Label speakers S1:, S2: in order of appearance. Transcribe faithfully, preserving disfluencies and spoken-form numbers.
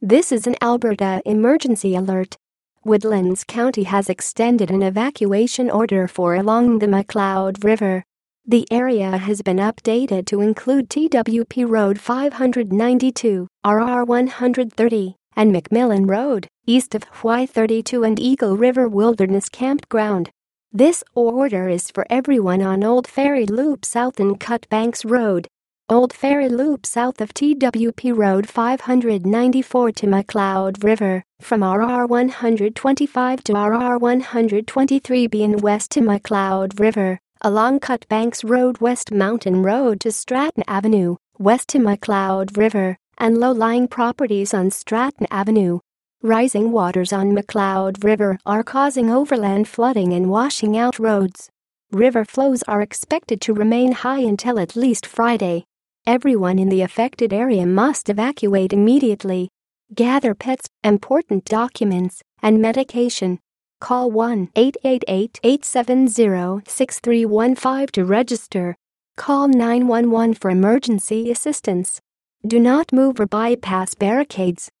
S1: This is an Alberta emergency alert. Woodlands County has extended an evacuation order for along the Macleod River. The area has been updated to include T W P Road five ninety-two, R R one thirty, and McMillan Road, east of Y thirty-two and Eagle River Wilderness Campground. This order is for everyone on Old Ferry Loop South and Cutbanks Road. Old Ferry Loop south of T W P Road five ninety-four to Macleod River, from R R one twenty-five to R R one twenty-three B and west to Macleod River, along Cutbanks Road, West Mountain Road to Stratton Avenue, west to Macleod River, and low-lying properties on Stratton Avenue. Rising waters on Macleod River are causing overland flooding and washing out roads. River flows are expected to remain high until at least Friday. Everyone in the affected area must evacuate immediately. Gather pets, important documents, and medication. Call one eight eight eight, eight seven zero, six three one five to register. Call nine one one for emergency assistance. Do not move or bypass barricades.